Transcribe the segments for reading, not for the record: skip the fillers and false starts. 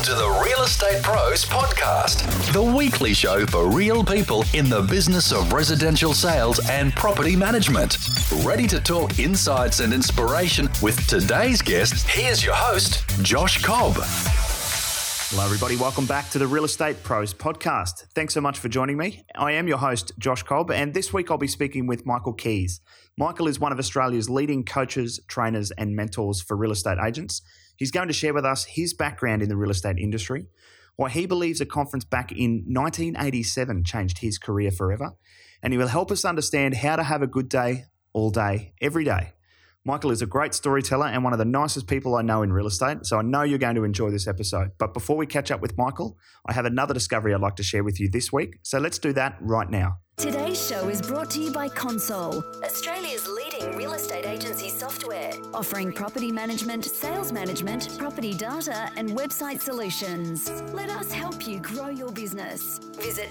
Welcome to the Real Estate Pros Podcast, the weekly show for real people in the business of residential sales and property management. Ready to talk insights and inspiration with today's guest? Here's your host, Josh Cobb. Hello, everybody. Welcome back to the Real Estate Pros Podcast. Thanks so much for joining me. I am your host, Josh Cobb, and this week I'll be speaking with Michael Keys. Michael is one of Australia's leading coaches, trainers, and mentors for real estate agents. He's going to share with us his background in the real estate industry, why he believes a conference back in 1987 changed his career forever, and he will help us understand how to have a good day, all day, every day. Michael is a great storyteller and one of the nicest people I know in real estate, so I know you're going to enjoy this episode. But before we catch up with Michael, I have another discovery I'd like to share with you this week, so let's do that right now. Today's show is brought to you by Console, Australia's leading real estate agency software, offering property management, sales management, property data, and website solutions. Let us help you grow your business. Visit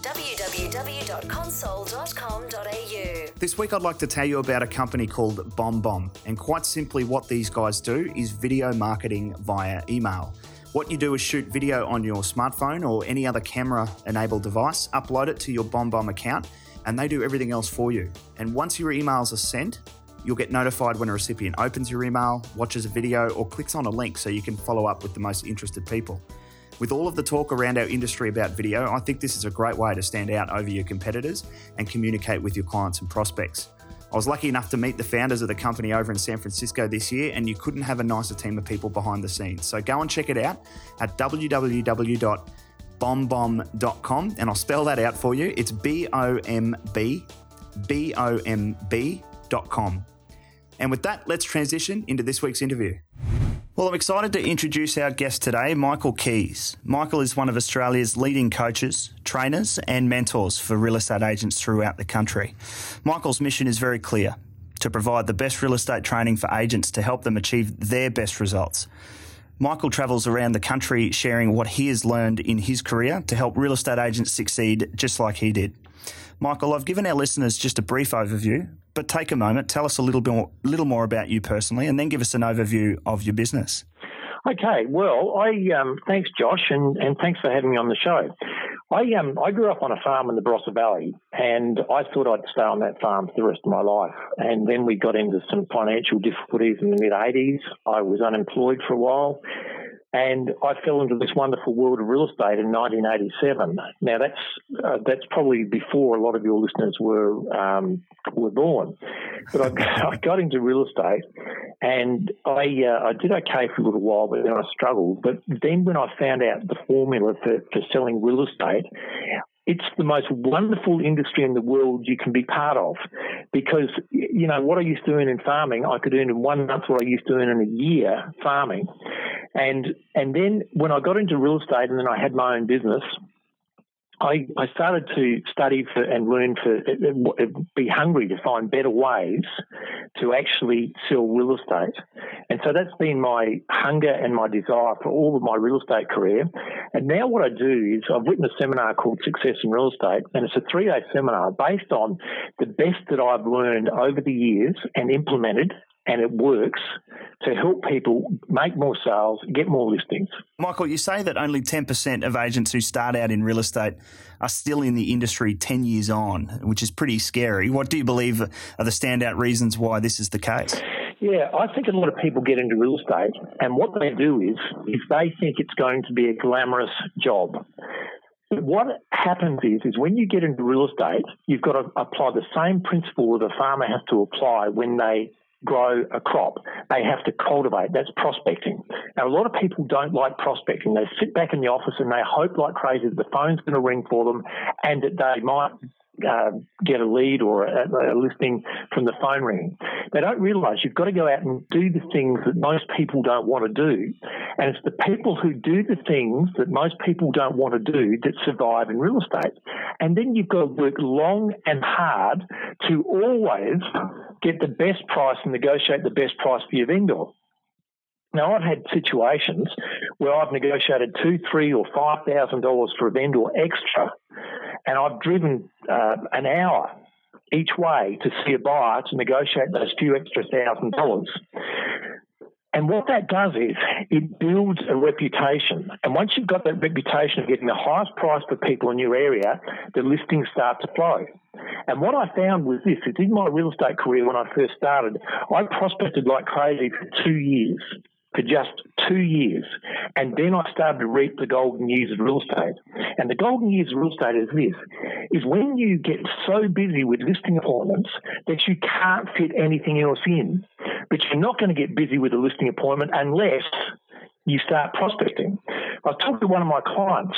www.console.com.au. This week I'd like to tell you about a company called BombBomb, and quite simply what these guys do is video marketing via email. What you do is shoot video on your smartphone or any other camera-enabled device, upload it to your BombBomb account, and they do everything else for you. And once your emails are sent, you'll get notified when a recipient opens your email, watches a video, or clicks on a link so you can follow up with the most interested people. With all of the talk around our industry about video, I think this is a great way to stand out over your competitors and communicate with your clients and prospects. I was lucky enough to meet the founders of the company over in San Francisco this year, and you couldn't have a nicer team of people behind the scenes. So go and check it out at www.bomb.com, and I'll spell that out for you. It's BOMB.com. And with that, let's transition into this week's interview. Well, I'm excited to introduce our guest today, Michael Keys. Michael is one of Australia's leading coaches, trainers, and mentors for real estate agents throughout the country. Michael's mission is very clear: to provide the best real estate training for agents to help them achieve their best results. Michael travels around the country sharing what he has learned in his career to help real estate agents succeed just like he did. Michael, I've given our listeners just a brief overview, but take a moment, tell us a little more about you personally, and then give us an overview of your business. Okay, well, thanks, Josh, and thanks for having me on the show. I grew up on a farm in the Barossa Valley, and I thought I'd stay on that farm for the rest of my life. And then we got into some financial difficulties in the mid-'80s. I was unemployed for a while, and I fell into this wonderful world of real estate in 1987. Now, that's probably before a lot of your listeners were born. But I got into real estate, and I did okay for a little while, but then I struggled. But then when I found out the formula for selling real estate, it's the most wonderful industry in the world you can be part of, because, you know, what I used to earn in farming, I could earn in 1 month what I used to earn in a year farming. And then when I got into real estate and then I had my own business, I started to study and learn be hungry to find better ways to actually sell real estate. And so that's been my hunger and my desire for all of my real estate career. And now what I do is I've written a seminar called Success in Real Estate, and it's a 3-day seminar based on the best that I've learned over the years and implemented, and it works to help people make more sales, get more listings. Michael, you say that only 10% of agents who start out in real estate are still in the industry 10 years on, which is pretty scary. What do you believe are the standout reasons why this is the case? Yeah, I think a lot of people get into real estate, and what they do is they think it's going to be a glamorous job. What happens is when you get into real estate, you've got to apply the same principle that a farmer has to apply when they grow a crop. They have to cultivate. That's prospecting. Now, a lot of people don't like prospecting. They sit back in the office and they hope like crazy that the phone's going to ring for them and that they might get a lead or a listing from the phone ringing. They don't realise you've got to go out and do the things that most people don't want to do. And it's the people who do the things that most people don't want to do that survive in real estate. And then you've got to work long and hard to always get the best price and negotiate the best price for your vendor. Now, I've had situations where I've negotiated $2,000, $3,000 or $5,000 for a vendor extra, and I've driven an hour each way to see a buyer to negotiate those few extra $1,000. And what that does is it builds a reputation. And once you've got that reputation of getting the highest price for people in your area, the listings start to flow. And what I found was this, is in my real estate career when I first started, I prospected like crazy for 2 years. For just 2 years. And then I started to reap the golden years of real estate. And the golden years of real estate is this, is when you get so busy with listing appointments that you can't fit anything else in. But you're not going to get busy with a listing appointment unless you start prospecting. I was talking to one of my clients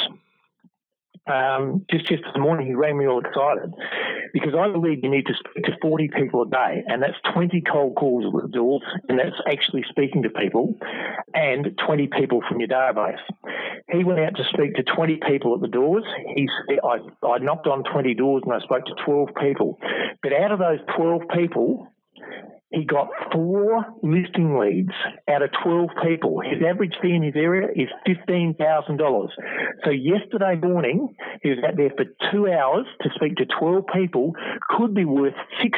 just this morning. He rang me all excited because I believe you need to speak to 40 people a day, and that's 20 cold calls at the doors, and that's actually speaking to people and 20 people from your database. He went out to speak to 20 people at the doors. He said, I knocked on 20 doors and I spoke to 12 people. But out of those 12 people, he got 4 listing leads out of 12 people. His average fee in his area is $15,000. So yesterday morning, he was out there for 2 hours to speak to 12 people, could be worth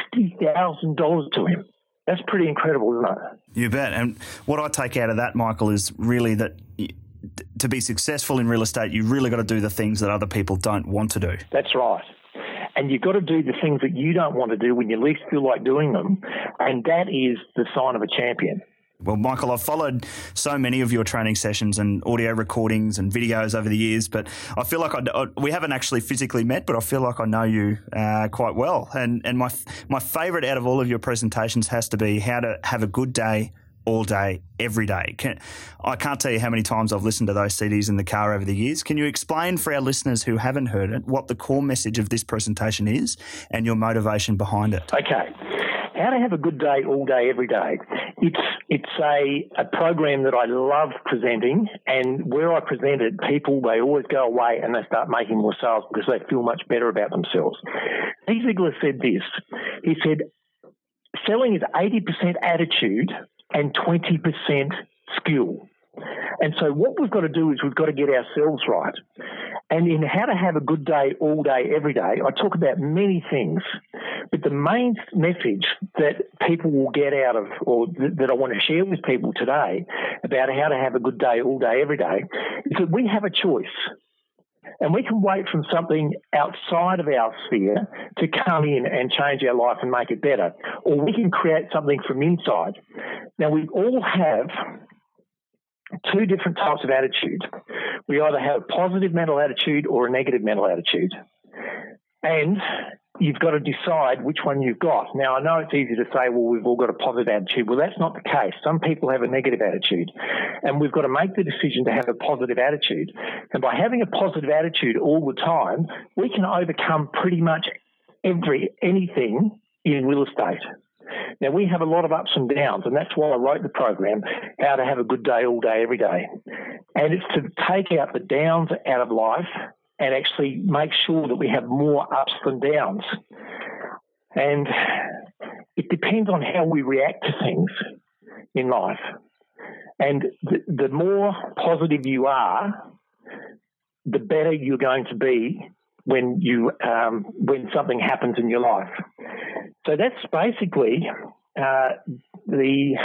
$60,000 to him. That's pretty incredible, isn't it? You bet. And what I take out of that, Michael, is really that to be successful in real estate, you really got to do the things that other people don't want to do. That's right. And you've got to do the things that you don't want to do when you least feel like doing them. And that is the sign of a champion. Well, Michael, I've followed so many of your training sessions and audio recordings and videos over the years, but I feel like we haven't actually physically met, but I feel like I know you quite well. And my favourite out of all of your presentations has to be how to have a good day all day, every day. I can't tell you how many times I've listened to those CDs in the car over the years. Can you explain for our listeners who haven't heard it what the core message of this presentation is and your motivation behind it? Okay. How to have a good day all day, every day. It's a program that I love presenting, and where I present it, people, they always go away and they start making more sales because they feel much better about themselves. Zig Ziglar said this. He said, selling is 80% attitude and 20% skill. And so what we've got to do is we've got to get ourselves right. And in how to have a good day all day, every day, I talk about many things. But the main message that people will get out of, or that I want to share with people today about how to have a good day all day, every day, is that we have a choice. And we can wait from something outside of our sphere to come in and change our life and make it better. Or we can create something from inside. Now, we all have 2 different types of attitude. We either have a positive mental attitude or a negative mental attitude. And you've got to decide which one you've got. Now, I know it's easy to say, well, we've all got a positive attitude. Well, that's not the case. Some people have a negative attitude. And we've got to make the decision to have a positive attitude. And by having a positive attitude all the time, we can overcome pretty much anything in real estate. Now, we have a lot of ups and downs, and that's why I wrote the program, How to Have a Good Day All Day, Every Day. And it's to take out the downs out of life and actually make sure that we have more ups than downs. And it depends on how we react to things in life. And the more positive you are, the better you're going to be when something happens in your life. So that's basically the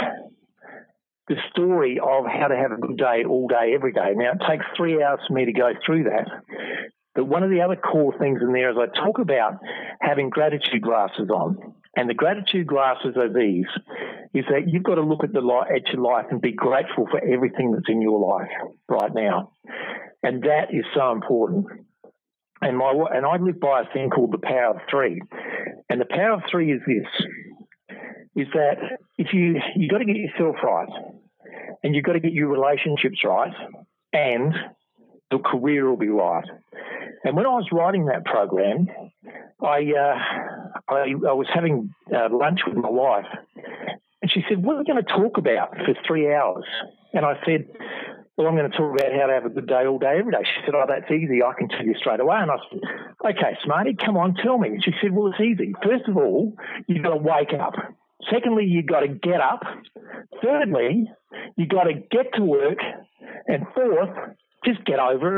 story of how to have a good day all day, every day. Now, it takes 3 hours for me to go through that. But one of the other core things in there is I talk about having gratitude glasses on. And the gratitude glasses are these, is that you've got to look at your life and be grateful for everything that's in your life right now. And that is so important. And I live by a thing called the power of 3. And the power of 3 is this, is that if you got to get yourself right, and you've got to get your relationships right, and the career will be right. And when I was writing that program, I was having lunch with my wife, and she said, what are we going to talk about for 3 hours? And I said, well, I'm going to talk about how to have a good day all day, every day. She said, oh, that's easy. I can tell you straight away. And I said, okay, smarty, come on, tell me. And she said, well, it's easy. First of all, you've got to wake up. Secondly, you've got to get up. Thirdly, you've got to get to work. And fourth, just get over it.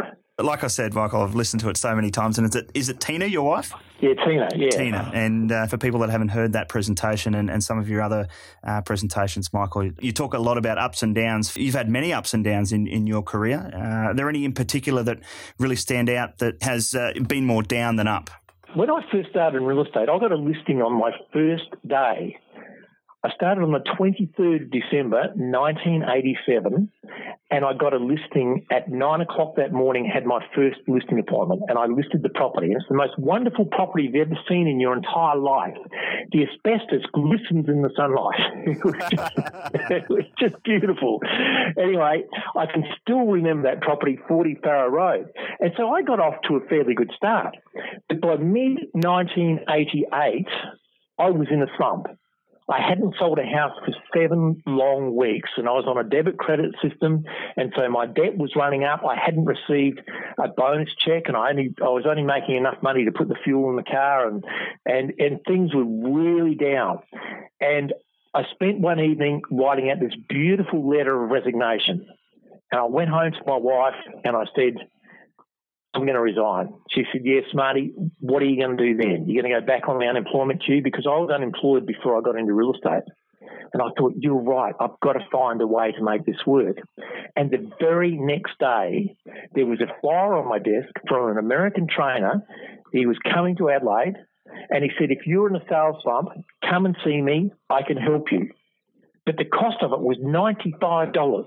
like I said, Michael, I've listened to it so many times. And is it Tina, your wife? Yeah, Tina, yeah. Tina. And for people that haven't heard that presentation and some of your other presentations, Michael, you talk a lot about ups and downs. You've had many ups and downs in your career. Are there any in particular that really stand out that has been more down than up? When I first started in real estate, I got a listing on my first day. I started on the 23rd of December, 1987, and I got a listing at 9 o'clock that morning, had my first listing appointment, and I listed the property. And it's the most wonderful property you've ever seen in your entire life. The asbestos glistens in the sunlight. It was just beautiful. Anyway, I can still remember that property, 40 Farrow Road. And so I got off to a fairly good start. But by mid-1988, I was in a slump. I hadn't sold a house for 7 long weeks, and I was on a debit credit system, and so my debt was running up. I hadn't received a bonus check, and I was only making enough money to put the fuel in the car, and things were really down. And I spent one evening writing out this beautiful letter of resignation, and I went home to my wife, and I said, I'm going to resign. She said, yes, Marty, what are you going to do then? You're going to go back on the unemployment queue? Because I was unemployed before I got into real estate. And I thought, you're right, I've got to find a way to make this work. And the very next day, there was a flyer on my desk from an American trainer. He was coming to Adelaide, and he said, if you're in a sales slump, come and see me, I can help you. But the cost of it was $95. $95.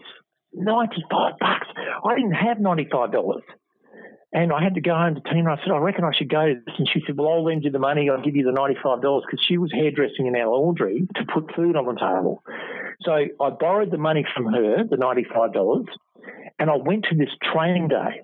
I didn't have $95. And I had to go home to Tina. I said, I reckon I should go to this. And she said, well, I'll lend you the money. I'll give you the $95 because she was hairdressing in our laundry to put food on the table. So I borrowed the money from her, the $95, and I went to this training day.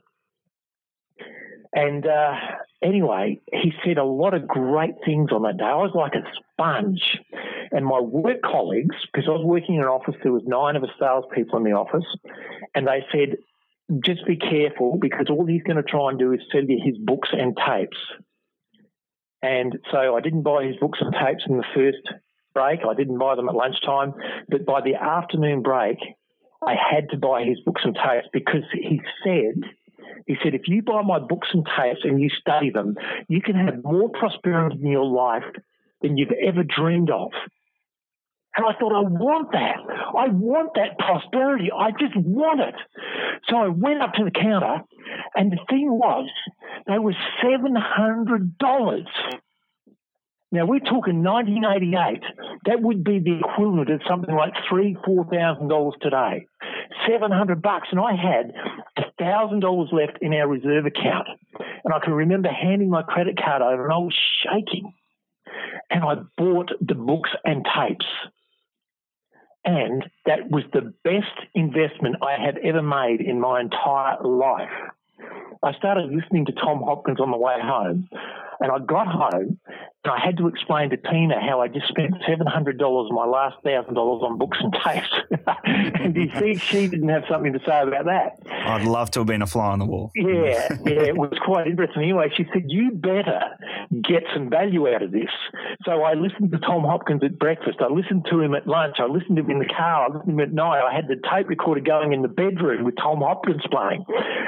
And anyway, he said a lot of great things on that day. I was like a sponge. And my work colleagues, because I was working in an office, there was 9 of us salespeople in the office, and they said, just be careful because all he's going to try and do is sell you his books and tapes. And so I didn't buy his books and tapes in the first break. I didn't buy them at lunchtime. But by the afternoon break, I had to buy his books and tapes because he said, if you buy my books and tapes and you study them, you can have more prosperity in your life than you've ever dreamed of. And I thought, I want that. I want that prosperity. I just want it. So I went up to the counter, and the thing was, they were $700. Now, we're talking 1988. That would be the equivalent of something like $3,000-$4,000 today. $700, and I had $1,000 left in our reserve account. And I can remember handing my credit card over, and I was shaking. And I bought the books and tapes. And that was the best investment I had ever made in my entire life. I started listening to Tom Hopkins on the way home, and I got home, and I had to explain to Tina how I just spent $700 of my last $1,000 on books and tapes. And you see, she didn't have something to say about that. I'd love to have been a fly on the wall. Yeah, it was quite interesting. Anyway, she said, you better get some value out of this. So I listened to Tom Hopkins at breakfast. I listened to him at lunch. I listened to him in the car. I listened to him at night. I had the tape recorder going in the bedroom with Tom Hopkins playing.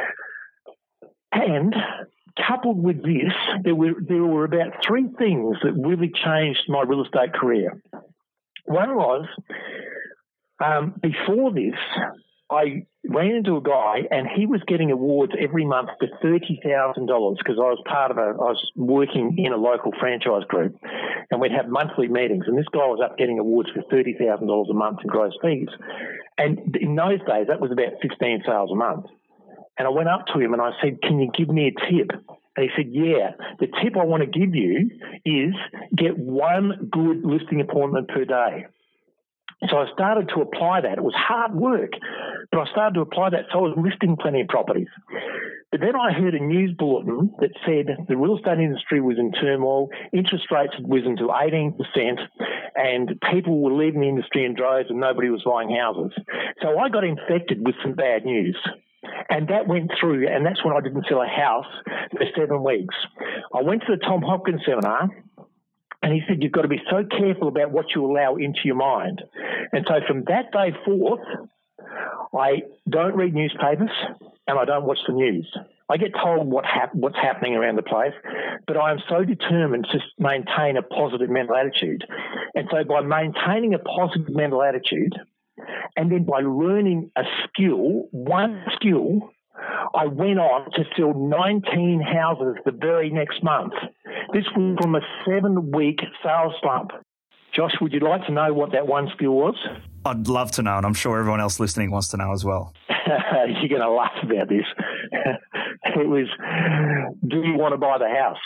And coupled with this, there were about 3 things that really changed my real estate career. One was, before this, I ran into a guy and he was getting awards every month for $30,000 because I was working in a local franchise group, and we'd have monthly meetings, and this guy was up getting awards for $30,000 a month in gross fees. And in those days, that was about 15 sales a month. And I went up to him and I said, can you give me a tip? And he said, yeah, the tip I want to give you is get 1 good listing appointment per day. So I started to apply that. It was hard work, but I started to apply that, so I was listing plenty of properties. But then I heard a news bulletin that said the real estate industry was in turmoil, interest rates had risen to 18%, and people were leaving the industry in droves and nobody was buying houses. So I got infected with some bad news. And that went through, and that's when I didn't sell a house for 7 weeks. I went to the Tom Hopkins seminar, and he said, you've got to be so careful about what you allow into your mind. And so from that day forth, I don't read newspapers and I don't watch the news. I get told what's happening around the place, but I am so determined to maintain a positive mental attitude. And so by maintaining a positive mental attitude, and then by learning a skill, one skill, I went on to sell 19 houses the very next month. This was from a 7-week sales slump. Josh, would you like to know what that one skill was? I'd love to know, and I'm sure everyone else listening wants to know as well. You're going to laugh about this. It was, do you want to buy the house?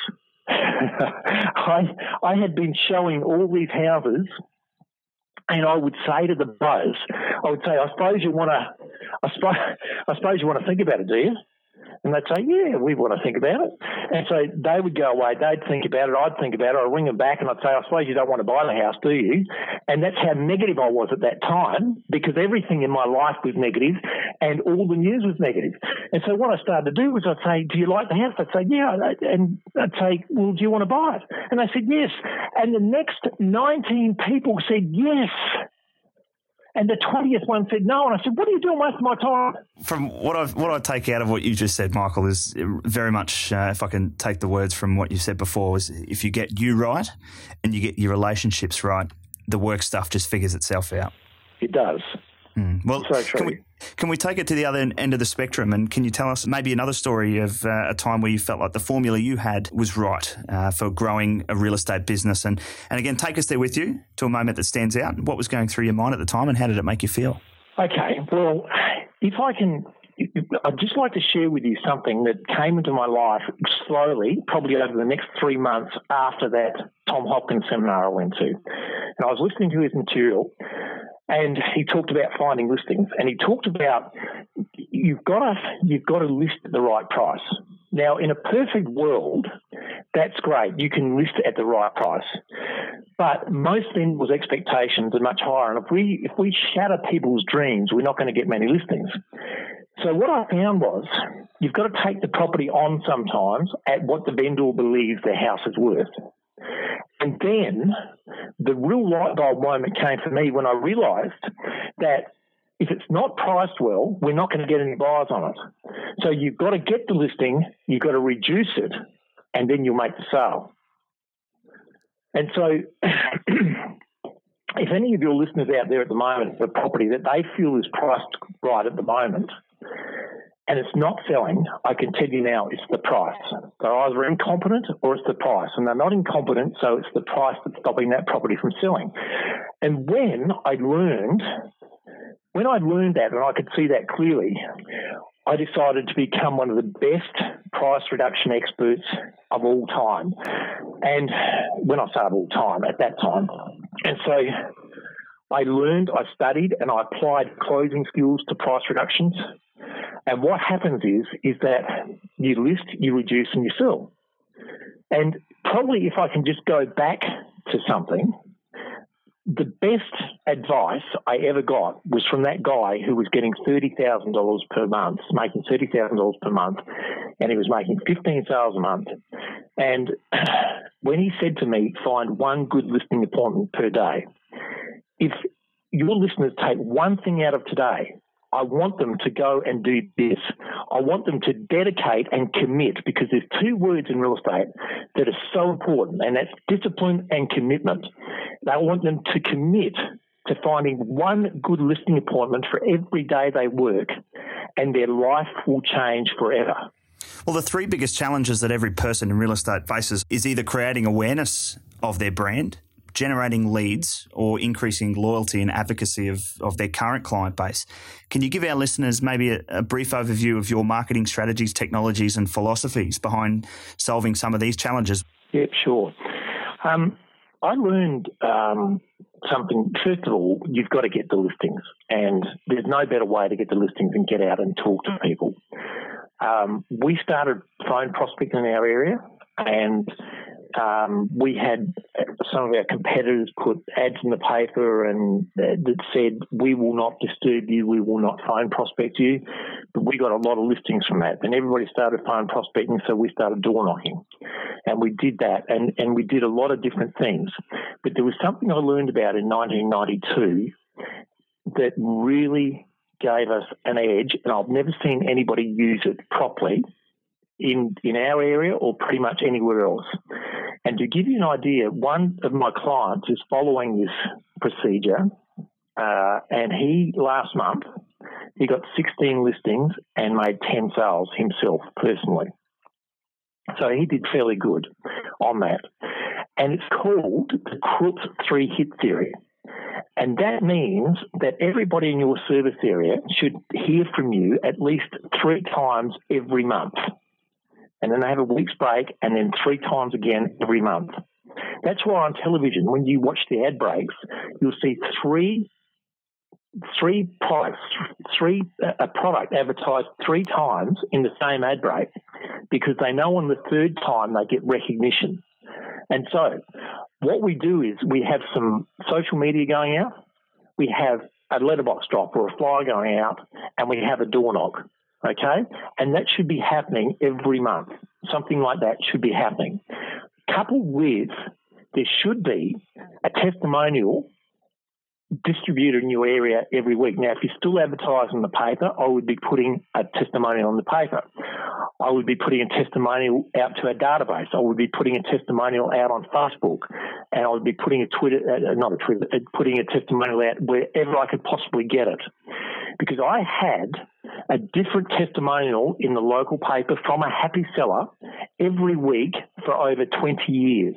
I had been showing all these houses, and I would say to the buyers, I suppose you want to think about it, do you? And they'd say, yeah, we want to think about it. And so they would go away, they'd think about it, I'd think about it, I'd ring them back and I'd say, I suppose you don't want to buy the house, do you? And that's how negative I was at that time, because everything in my life was negative and all the news was negative. And so what I started to do was I'd say, do you like the house? I'd say, yeah. And I'd say, well, do you want to buy it? And they said, yes. And the next 19 people said, yes. And the 20th one said no. And I said, what are you doing most of my time? From what I take out of what you just said, Michael, is very much, if I can take the words from what you said before, is if you get you right and you get your relationships right, the work stuff just figures itself out. It does. Well, so true. Can we take it to the other end of the spectrum, and can you tell us maybe another story of a time where you felt like the formula you had was right for growing a real estate business? And again, take us there with you to a moment that stands out. What was going through your mind at the time, and how did it make you feel? Okay, well, if I can, I'd just like to share with you something that came into my life slowly, probably over the next 3 months after that Tom Hopkins seminar I went to. And I was listening to his material, and he talked about finding listings, and he talked about you've got to list at the right price. Now, in a perfect world, that's great. You can list at the right price. But most vendors' expectations are much higher, and if we shatter people's dreams, we're not going to get many listings. So what I found was you've got to take the property on sometimes at what the vendor believes their house is worth. And then the real light bulb moment came for me when I realised that if it's not priced well, we're not going to get any buyers on it. So you've got to get the listing, you've got to reduce it, and then you'll make the sale. And so if any of your listeners out there at the moment have a property that they feel is priced right at the moment, and it's not selling, I can tell you now it's the price. They're either incompetent or it's the price. And they're not incompetent, so it's the price that's stopping that property from selling. And when I learned that, and I could see that clearly, I decided to become one of the best price reduction experts of all time. And when I say of all time, at that time. And so I learned, I studied, and I applied closing skills to price reductions. And what happens is that you list, you reduce, and you sell. And probably if I can just go back to something, the best advice I ever got was from that guy who was getting $30,000 per month, making $30,000 per month, and he was making 15 sales a month. And when he said to me, find one good listing appointment per day, if your listeners take one thing out of today, I want them to go and do this. I want them to dedicate and commit, because there's two words in real estate that are so important, and that's discipline and commitment. I want them to commit to finding one good listing appointment for every day they work, and their life will change forever. Well, the three biggest challenges that every person in real estate faces is either creating awareness of their brand, generating leads, or increasing loyalty and advocacy of their current client base. Can you give our listeners maybe a brief overview of your marketing strategies, technologies, and philosophies behind solving some of these challenges? Yep, sure. I learned something. First of all, you've got to get the listings, and there's no better way to get the listings than get out and talk to people. We started phone prospecting in our area, and we had some of our competitors put ads in the paper and that said, we will not disturb you, we will not phone prospect you. But we got a lot of listings from that. Then everybody started phone prospecting, so we started door knocking. And we did that, and we did a lot of different things. But there was something I learned about in 1992 that really gave us an edge, and I've never seen anybody use it properly, in our area or pretty much anywhere else. And to give you an idea, one of my clients is following this procedure, and last month, he got 16 listings and made 10 sales himself personally. So he did fairly good on that. And it's called the Krupp 3-hit theory. And that means that everybody in your service area should hear from you at least 3 times every month. And then they have a week's break and then 3 times again every month. That's why on television, when you watch the ad breaks, you'll see a product advertised 3 times in the same ad break, because they know on the 3rd time they get recognition. And so what we do is we have some social media going out, we have a letterbox drop or a flyer going out, and we have a door knock, okay? And that should be happening every month. Something like that should be happening. Coupled with, there should be a testimonial distributor in your area every week. Now, if you still advertise in the paper, I would be putting a testimonial in the paper. I would be putting a testimonial out to our database. I would be putting a testimonial out on Facebook, and I would be putting putting a testimonial out wherever I could possibly get it. Because I had a different testimonial in the local paper from a happy seller every week for over 20 years.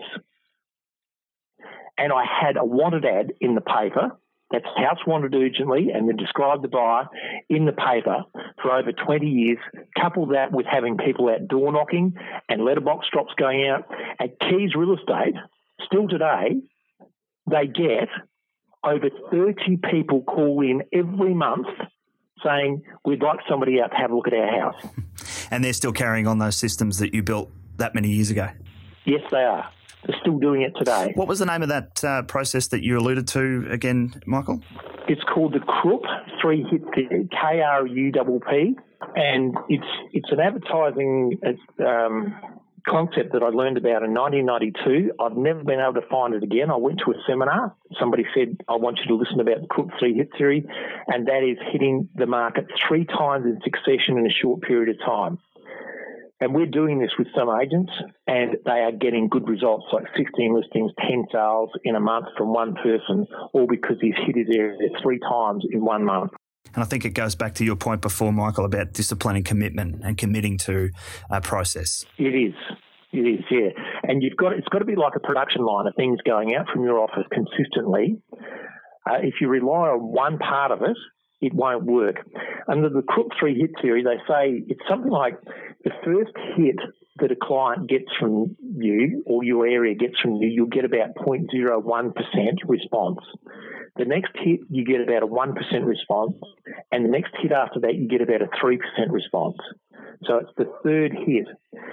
And I had a wanted ad in the paper, that's house wanted urgently, and then describe the buyer in the paper for over 20 years. Couple that with having people out door knocking and letterbox drops going out. At Keys Real Estate, still today, they get over 30 people call in every month saying, we'd like somebody out to have a look at our house. And they're still carrying on those systems that you built that many years ago? Yes, they are. They're still doing it today. What was the name of that process that you alluded to again, Michael? It's called the Krupp 3-hit theory, KRUPP, and it's an advertising concept that I learned about in 1992. I've never been able to find it again. I went to a seminar. Somebody said, I want you to listen about the Krupp 3-hit theory, and that is hitting the market 3 times in succession in a short period of time. And we're doing this with some agents, and they are getting good results, like 16 listings, 10 sales in a month from one person, all because he's hit his area 3 times in 1 month. And I think it goes back to your point before, Michael, about discipline and commitment and committing to a process. It is, yeah. And it's got to be like a production line of things going out from your office consistently. If you rely on one part of it, it won't work. Under the Krupp 3-hit theory, they say it's something like the first hit that a client gets from you or your area gets from you, you'll get about 0.01% response. The next hit, you get about a 1% response, and the next hit after that, you get about a 3% response. So it's the 3rd hit.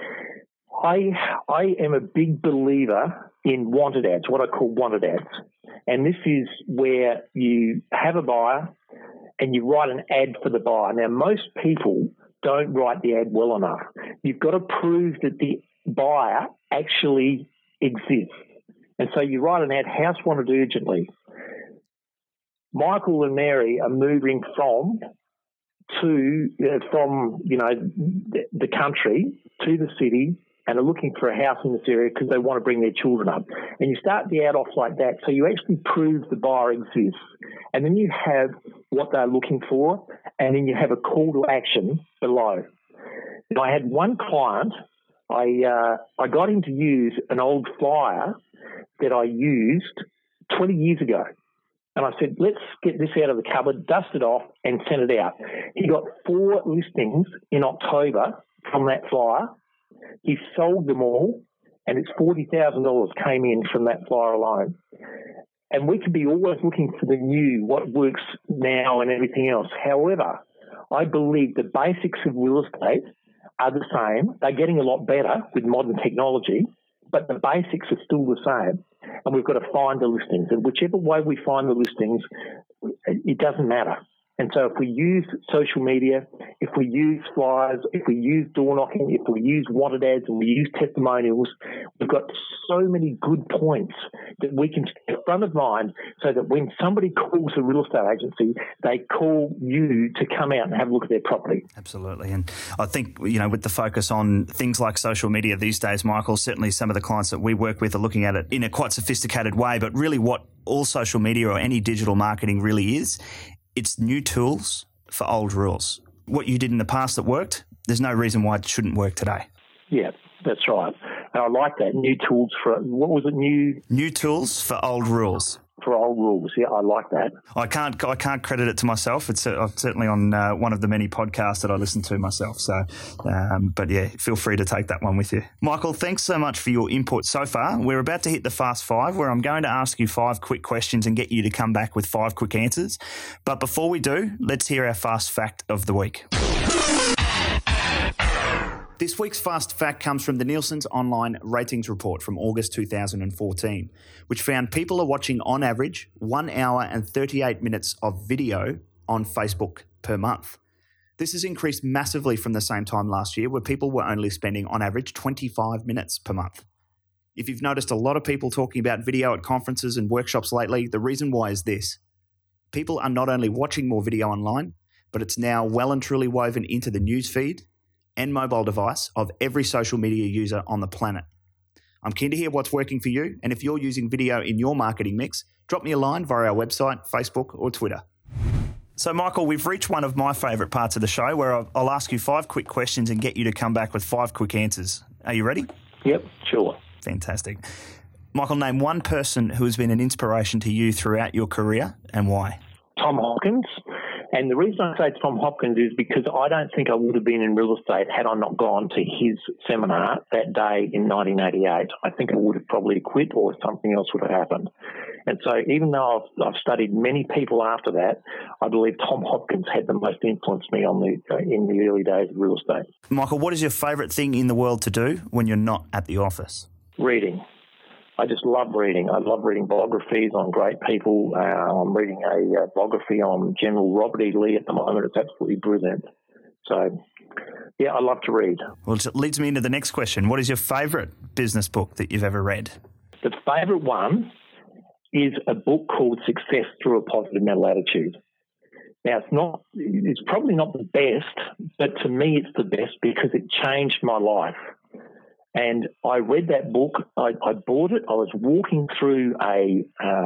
I am a big believer in wanted ads, what I call wanted ads. And this is where you have a buyer and you write an ad for the buyer. Now, most people don't write the ad well enough. You've got to prove that the buyer actually exists. And so you write an ad, house wanted urgently. Michael and Mary are moving from the country to the city and are looking for a house in this area because they want to bring their children up. And you start the ad off like that, so you actually prove the buyer exists. And then you have what they're looking for, and then you have a call to action below. Now, I had one client, I got him to use an old flyer that I used 20 years ago. And I said, let's get this out of the cupboard, dust it off, and send it out. He got 4 listings in October from that flyer. He sold them all, and it's $40,000 came in from that flyer alone. And we can be always looking for the new, what works now and everything else. However, I believe the basics of real estate are the same. They're getting a lot better with modern technology, but the basics are still the same. And we've got to find the listings. And whichever way we find the listings, it doesn't matter. And so if we use social media, if we use flyers, if we use door knocking, if we use wanted ads and we use testimonials, we've got so many good points that we can stay front of mind so that when somebody calls a real estate agency, they call you to come out and have a look at their property. Absolutely. And I think, with the focus on things like social media these days, Michael, certainly some of the clients that we work with are looking at it in a quite sophisticated way, but really what all social media or any digital marketing really is, it's new tools for old rules. What you did in the past that worked, there's no reason why it shouldn't work today. Yeah, that's right. And I like that. New tools for, what was it? New tools for old rules. For old rules, yeah, I like that. I can't credit it to myself. It's certainly on one of the many podcasts that I listen to myself. So, but yeah, feel free to take that one with you. Michael, thanks so much for your input so far. We're about to hit the Fast Five, where I'm going to ask you 5 quick questions and get you to come back with 5 quick answers. But before we do, let's hear our Fast Fact of the week. This week's Fast Fact comes from the Nielsen's online ratings report from August 2014, which found people are watching on average 1 hour and 38 minutes of video on Facebook per month. This has increased massively from the same time last year, where people were only spending on average 25 minutes per month. If you've noticed a lot of people talking about video at conferences and workshops lately, the reason why is this. People are not only watching more video online, but it's now well and truly woven into the newsfeed and mobile device of every social media user on the planet. I'm keen to hear what's working for you, and if you're using video in your marketing mix, drop me a line via our website, Facebook or Twitter. So Michael, we've reached one of my favourite parts of the show where I'll ask you 5 quick questions and get you to come back with 5 quick answers. Are you ready? Yep, sure. Fantastic. Michael, name one person who has been an inspiration to you throughout your career and why. Tom Hopkins. And the reason I say Tom Hopkins is because I don't think I would have been in real estate had I not gone to his seminar that day in 1988. I think I would have probably quit or something else would have happened. And so even though I've studied many people after that, I believe Tom Hopkins had the most influence me in the early days of real estate. Michael, what is your favourite thing in the world to do when you're not at the office? Reading. I just love reading. I love reading biographies on great people. I'm reading a biography on General Robert E. Lee at the moment. It's absolutely brilliant. So, yeah, I love to read. Well, it leads me into the next question. What is your favourite business book that you've ever read? The favourite one is a book called Success Through a Positive Mental Attitude. Now, it's probably not the best, but to me it's the best because it changed my life. And I read that book. I bought it. I was walking through a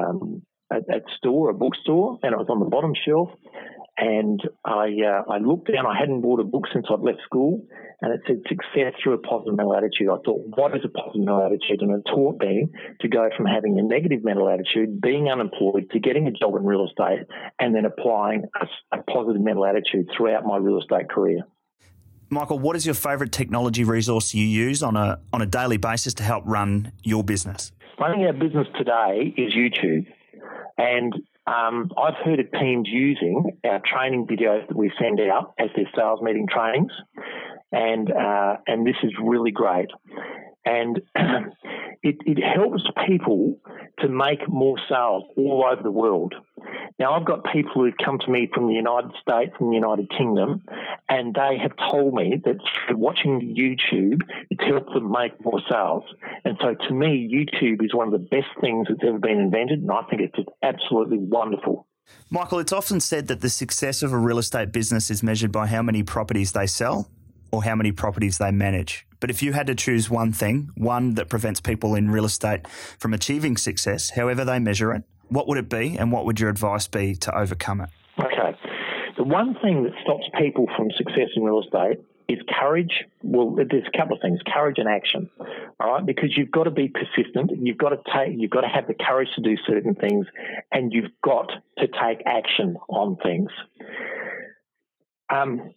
bookstore, and it was on the bottom shelf. And I looked down. I hadn't bought a book since I'd left school, and it said "Success Through a Positive Mental Attitude." I thought, what is a positive mental attitude? And it taught me to go from having a negative mental attitude, being unemployed, to getting a job in real estate, and then applying a positive mental attitude throughout my real estate career. Michael, what is your favourite technology resource you use on a daily basis to help run your business? Running our business today is YouTube. And I've heard of teams using our training videos that we send out as their sales meeting trainings. And this is really great. And it helps people to make more sales all over the world. Now, I've got people who've come to me from the United States and the United Kingdom, and they have told me that through watching YouTube, it's helped them make more sales. And so to me, YouTube is one of the best things that's ever been invented, and I think it's just absolutely wonderful. Michael, it's often said that the success of a real estate business is measured by how many properties they sell or how many properties they manage. But if you had to choose one thing, one that prevents people in real estate from achieving success, however they measure it, what would it be and what would your advice be to overcome it? Okay. The one thing that stops people from success in real estate is courage. Well, there's a couple of things, courage and action, all right? Because you've got to be persistent. You've got to have the courage to do certain things, and you've got to take action on things.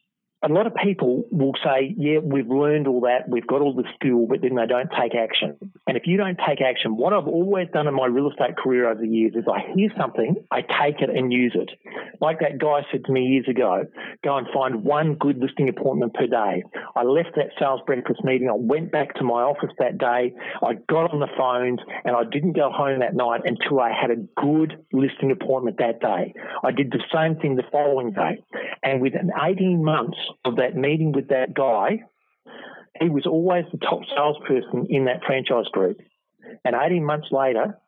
a lot of people will say, yeah, we've learned all that, we've got all the skill, but then they don't take action. And if you don't take action, what I've always done in my real estate career over the years is I hear something, I take it and use it. Like that guy said to me years ago, go and find one good listing appointment per day. I left that sales breakfast meeting, I went back to my office that day, I got on the phones, and I didn't go home that night until I had a good listing appointment that day. I did the same thing the following day. And within 18 months of that meeting with that guy, he was always the top salesperson in that franchise group. And 18 months later,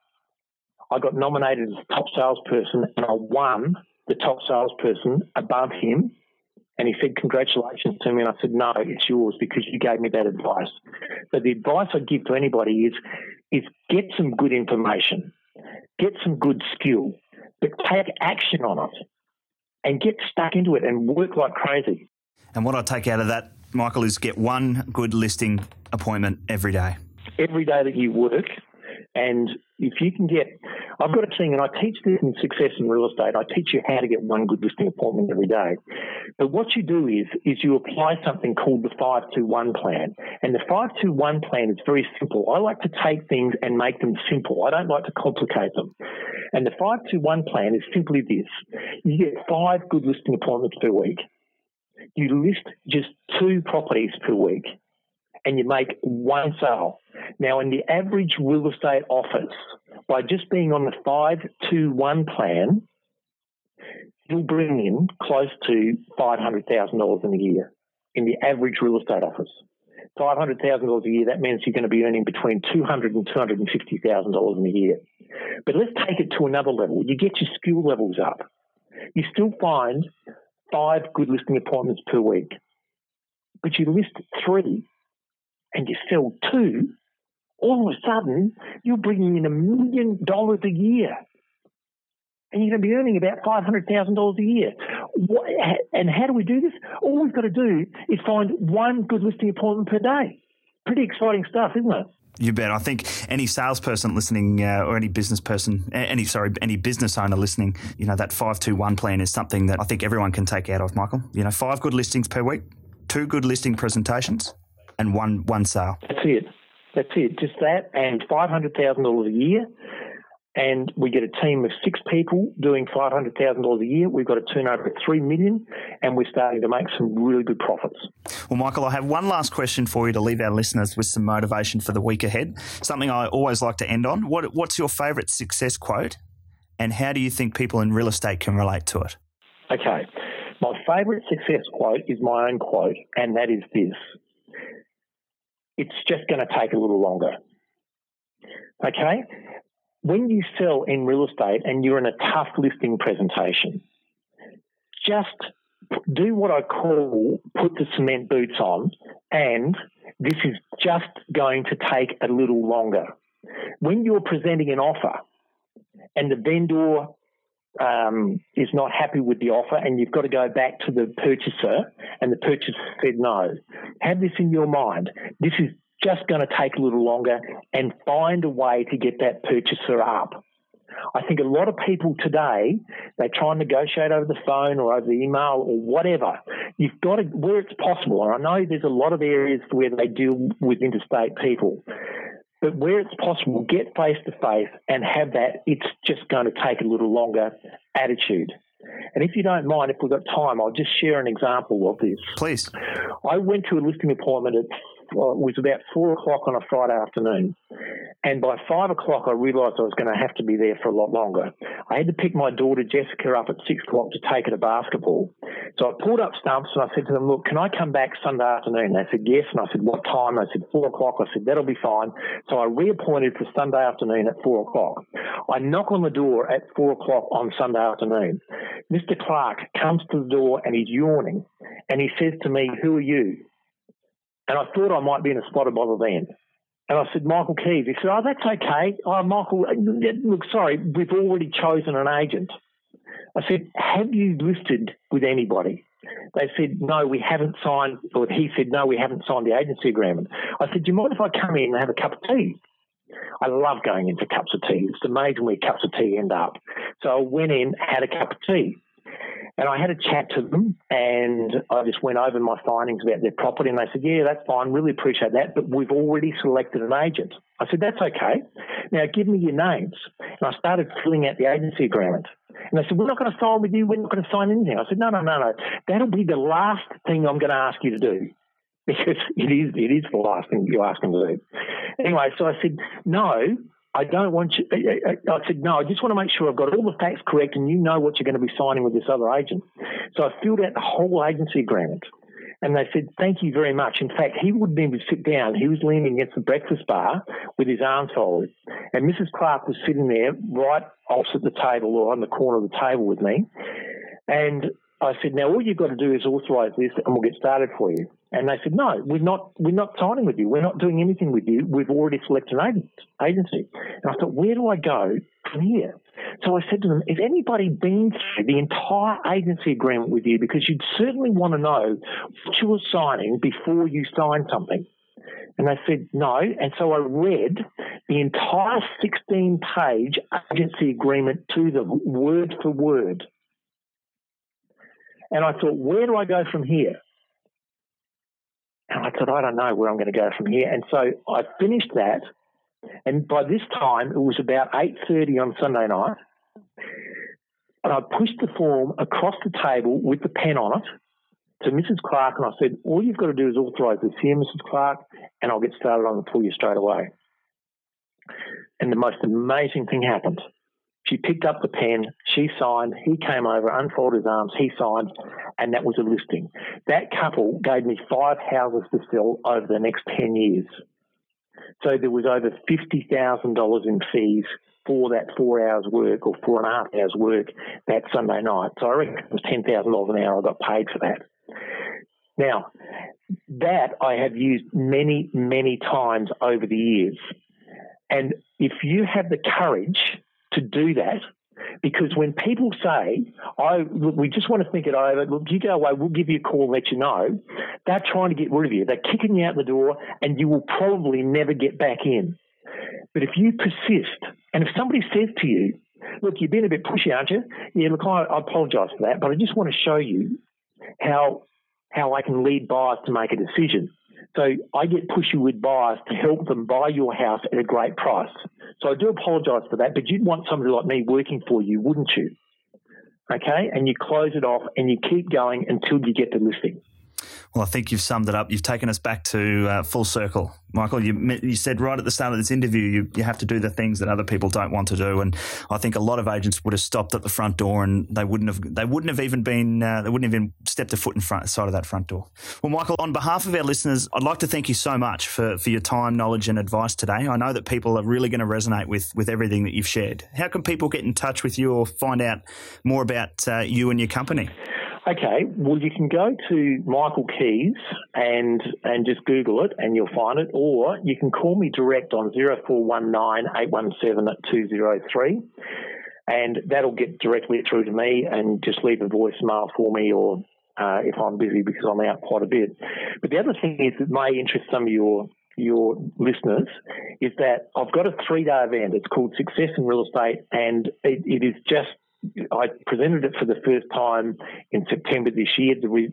I got nominated as the top salesperson, and I won the top salesperson above him. And he said, congratulations to me. And I said, no, it's yours because you gave me that advice. So the advice I give to anybody is get some good information, get some good skill, but take action on it and get stuck into it and work like crazy. And what I take out of that, Michael, is get one good listing appointment every day. Every day that you work. And if you can I've got a thing, and I teach this in Success in Real Estate. I teach you how to get one good listing appointment every day. But what you do is you apply something called the 5-2-1 plan. And the 5-2-1 plan is very simple. I like to take things and make them simple. I don't like to complicate them. And the 5-2-1 plan is simply this. You get 5 good listing appointments per week. You list just 2 properties per week, and you make 1 sale. Now, in the average real estate office, by just being on the 5-2-1 plan, you'll bring in close to $500,000 in a year in the average real estate office. $500,000 a year, that means you're going to be earning between $200,000 and $250,000 in a year. But let's take it to another level. You get your skill levels up. You still find 5 good listing appointments per week, but you list 3 and you sell 2, all of a sudden you're bringing in $1 million a year, and you're going to be earning about $500,000 a year. And how do we do this? All we've got to do is find 1 good listing appointment per day. Pretty exciting stuff, isn't it? You bet. I think any salesperson listening or any business owner listening, that 5-2-1 plan is something that I think everyone can take out of, Michael. 5 good listings per week, 2 good listing presentations, and one sale. That's it. Just that, and $500,000 a year. And we get a team of 6 people doing $500,000 a year. We've got a turnover of $3 million, and we're starting to make some really good profits. Well, Michael, I have one last question for you to leave our listeners with some motivation for the week ahead. Something I always like to end on. What's your favourite success quote, and how do you think people in real estate can relate to it? Okay. My favourite success quote is my own quote, and that is this. It's just going to take a little longer. Okay? When you sell in real estate and you're in a tough listing presentation, just do what I call put the cement boots on, and this is just going to take a little longer. When you're presenting an offer and the vendor is not happy with the offer and you've got to go back to the purchaser and the purchaser said no, have this in your mind. This is just going to take a little longer, and find a way to get that purchaser up. I think a lot of people today, they try and negotiate over the phone or over the email or whatever. You've got to, where it's possible, and I know there's a lot of areas where they deal with interstate people, but where it's possible, get face-to-face and have that it's just going to take a little longer attitude. And if you don't mind, if we've got time, I'll just share an example of this. Please. I went to a listing appointment it was about 4 o'clock on a Friday afternoon. And by 5 o'clock, I realised I was going to have to be there for a lot longer. I had to pick my daughter Jessica up at 6 o'clock to take her to basketball. So I pulled up stumps and I said to them, look, can I come back Sunday afternoon? They said, yes. And I said, what time? They said, 4 o'clock. I said, that'll be fine. So I reappointed for Sunday afternoon at 4 o'clock. I knock on the door at 4 o'clock on Sunday afternoon. Mr. Clark comes to the door and he's yawning. And he says to me, who are you? And I thought I might be in a spotted bottle then. And I said, Michael Keys. He said, oh, that's okay. Oh, Michael, look, sorry, we've already chosen an agent. I said, have you listed with anybody? They said, no, we haven't signed, or he said, no, we haven't signed the agency agreement. I said, do you mind if I come in and have a cup of tea? I love going in for cups of tea. It's amazing where cups of tea end up. So I went in, had a cup of tea. And I had a chat to them, and I just went over my findings about their property, and they said, yeah, that's fine, really appreciate that, but we've already selected an agent. I said, that's okay. Now, give me your names. And I started filling out the agency agreement. And they said, we're not going to sign with you, we're not going to sign anything. I said, no. That'll be the last thing I'm going to ask you to do, because it is the last thing you ask them to do. Anyway, so I said, no, I don't want you. I said, no, I just want to make sure I've got all the facts correct and you know what you're going to be signing with this other agent. So I filled out the whole agency agreement. And they said, thank you very much. In fact, he wouldn't even sit down. He was leaning against the breakfast bar with his arms folded. And Mrs. Clark was sitting there right opposite the table, or on the corner of the table with me. And I said, now all you've got to do is authorise this and we'll get started for you. And they said, no, we're not signing with you. We're not doing anything with you. We've already selected an agency. And I thought, where do I go from here? So I said to them, has anybody been through the entire agency agreement with you? Because you'd certainly want to know what you were signing before you signed something. And they said, no. And so I read the entire 16-page agency agreement to them, word for word. And I thought, where do I go from here? And I thought, I don't know where I'm going to go from here. And so I finished that. And by this time, it was about 8:30 on Sunday night. And I pushed the form across the table with the pen on it to Mrs. Clark. And I said, all you've got to do is authorise this here, Mrs. Clark, and I'll get started on it for you straight away. And the most amazing thing happened. She picked up the pen, she signed, he came over, unfolded his arms, he signed, and that was a listing. That couple gave me 5 houses to sell over the next 10 years. So there was over $50,000 in fees for that 4 hours work, or 4.5 hours work that Sunday night. So I reckon it was $10,000 an hour I got paid for that. Now, that I have used many, many times over the years. And if you have the courage to do that, because when people say, look, we just want to think it over, look, you go away, we'll give you a call and let you know, they're trying to get rid of you. They're kicking you out the door and you will probably never get back in. But if you persist, and if somebody says to you, look, you've been a bit pushy, aren't you? Yeah, look, I apologise for that, but I just want to show you how I can lead buyers to make a decision. So I get pushy with buyers to help them buy your house at a great price. So I do apologise for that, but you'd want somebody like me working for you, wouldn't you? Okay? And you close it off and you keep going until you get the listing. Well, I think you've summed it up. You've taken us back to full circle. Michael, you said right at the start of this interview, you have to do the things that other people don't want to do. And I think a lot of agents would have stopped at the front door and they wouldn't have even stepped a foot in side of that front door. Well, Michael, on behalf of our listeners, I'd like to thank you so much for your time, knowledge and advice today. I know that people are really going to resonate with everything that you've shared. How can people get in touch with you or find out more about you and your company? Okay, well, you can go to Michael Keys and just Google it and you'll find it, or you can call me direct on 0419 817 203 and that'll get directly through to me, and just leave a voicemail for me, or if I'm busy, because I'm out quite a bit. But the other thing is that may interest some of your listeners is that I've got a 3-day event. It's called Success in Real Estate, and it is just, I presented it for the first time in September this year.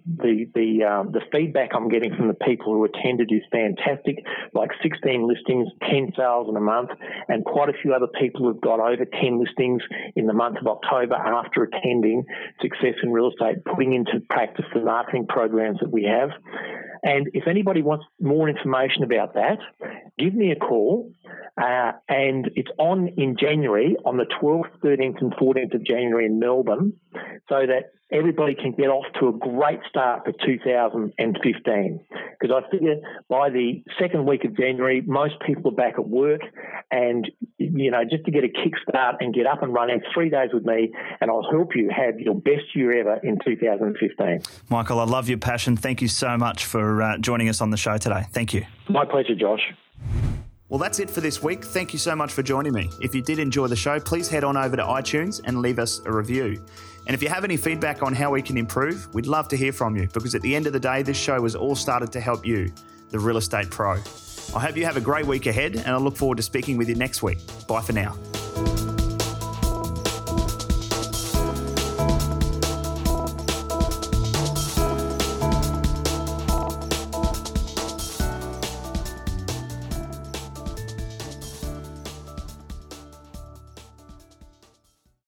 The feedback I'm getting from the people who attended is fantastic, like 16 listings, 10 sales in a month, and quite a few other people have got over 10 listings in the month of October after attending Success in Real Estate, putting into practice the marketing programs that we have. And if anybody wants more information about that, give me a call. And it's on in January, on the 12th, 13th and 14th of January in Melbourne, so that everybody can get off to a great start for 2015. Because I figure by the second week of January, most people are back at work, and, you know, just to get a kickstart and get up and running, 3 days with me, and I'll help you have your best year ever in 2015. Michael, I love your passion. Thank you so much for joining us on the show today. Thank you. My pleasure, Josh. Well, that's it for this week. Thank you so much for joining me. If you did enjoy the show, please head on over to iTunes and leave us a review. And if you have any feedback on how we can improve, we'd love to hear from you, because at the end of the day, this show was all started to help you, the real estate pro. I hope you have a great week ahead, and I look forward to speaking with you next week. Bye for now.